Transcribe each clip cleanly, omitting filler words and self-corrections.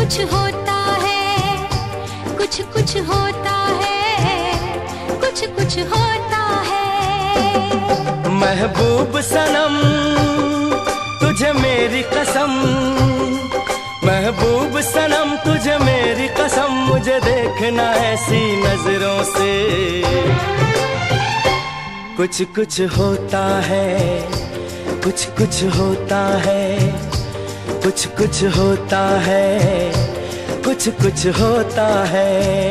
कुछ होता है, कुछ कुछ होता है, कुछ कुछ होता है। महबूब सनम तुझे मेरी कसम, महबूब सनम तुझे मेरी कसम, मुझे देखना ऐसी नजरों से। कुछ कुछ होता है, कुछ कुछ होता है, कुछ कुछ होता है, कुछ कुछ होता है।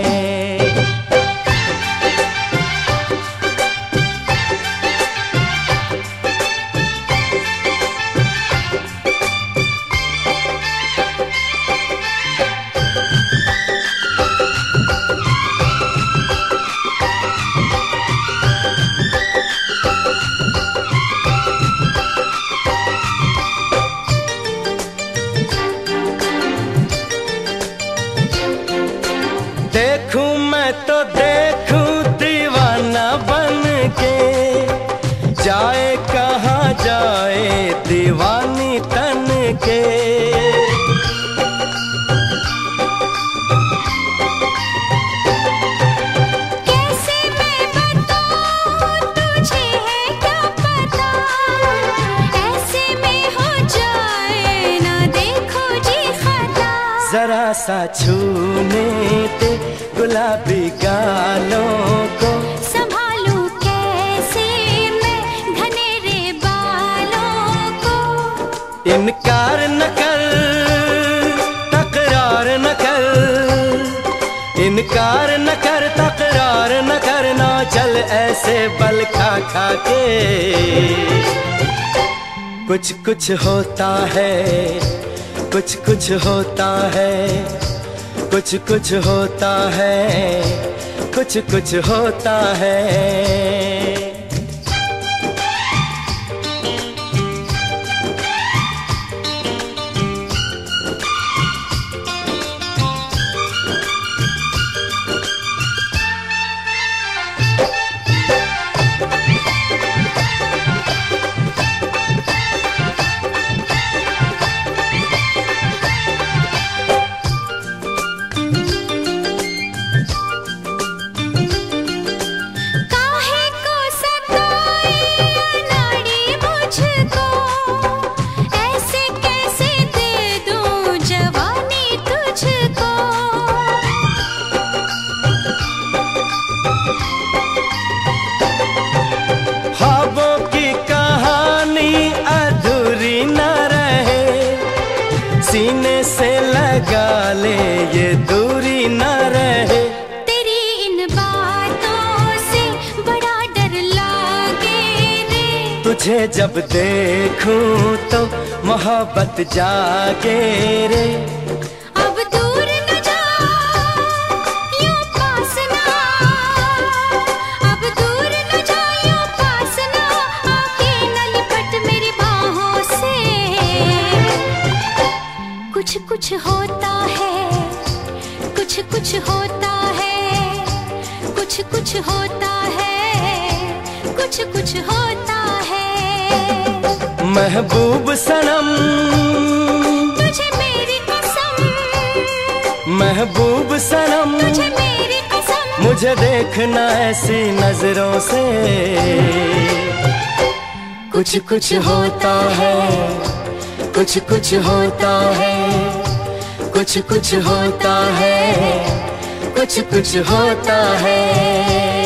देखूं मैं तो देखूं दीवाना बन के, जाए कहाँ जाए दीवानी तन के। कैसे मैं बताऊं तुझे है क्या पता, ऐसे में हो जाए ना देखो जी खता। जरा सा छूने दे गुलाबी गालों को, संभालूं कैसे मैं घनेरे बालों को। इनकार न कर, तकरार न कर, इनकार न कर, तकरार न करना, चल ऐसे बल खा खा के। कुछ कुछ होता है, कुछ कुछ होता है, कुछ कुछ होता है, कुछ कुछ होता है। ख्वाबों की कहानी अधूरी न रहे, सीने से लगा ले ये दूरी न रहे। तेरी इन बातों से बड़ा डर लागे रे, तुझे जब देखूं तो मोहब्बत जागे रे। अब दूर न जा यूं पास ना, अब दूर न जा यूं पास ना, आके न लिपट मेरी बाहों से। कुछ कुछ होता है, कुछ कुछ होता है, कुछ कुछ होता है, कुछ कुछ होता है। महबूब सनम तुझे मेरी कसम, महबूब सनम तुझे मेरी कसम, मुझे देखना ऐसी नजरों से। कुछ कुछ होता है, कुछ कुछ होता है, कुछ कुछ होता है, कुछ कुछ होता है।